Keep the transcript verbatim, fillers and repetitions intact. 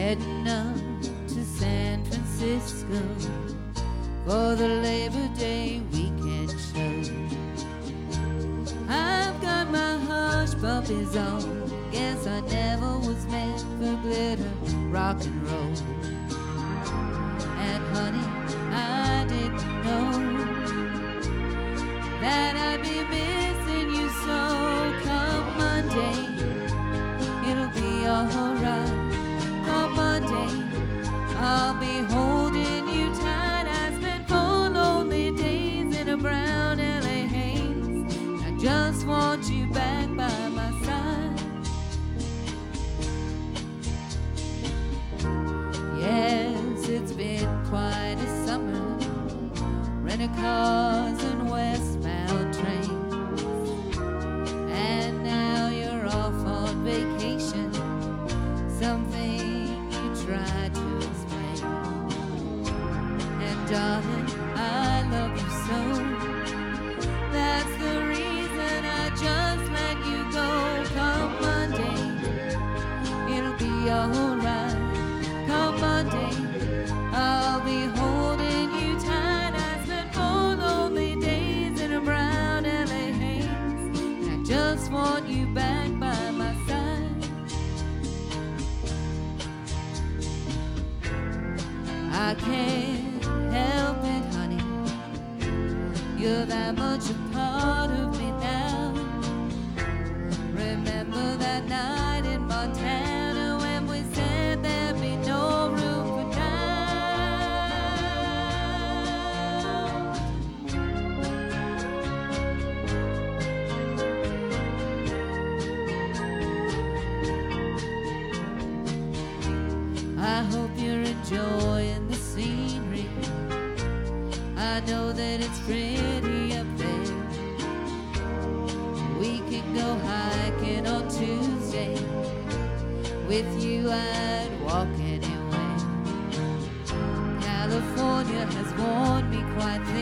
heading up to San Francisco for the Labor Day weekend show. I've got my hush puppies on. Guess I never was meant for glitter, rock and roll. And honey, I didn't know that I'd be missing you so. Come Monday, it'll be alright. Come Monday, I'll be holding you tight. I spent four lonely days in a brown L A haze. I just want you back by my side. Yes, it's been quite a summer, renting cars and westbound trains, and now you're off on vacation, something you tried to explain. And darling, I love you so, that's the reason I just let you go. Come Monday, it'll be alright. Come Monday, I'll be holding you tight. I spent four lonely days in a brown L A haze, and I just want you back by my side. I can't help it, honey, you're that much a part of me now. Remember that night in Montana when we said there'd be no room for doubt. I hope you're enjoying the scenery. I know that it's pretty up there. We can go hiking on Tuesday. With you I'd walk anywhere. California has worn me quite thin.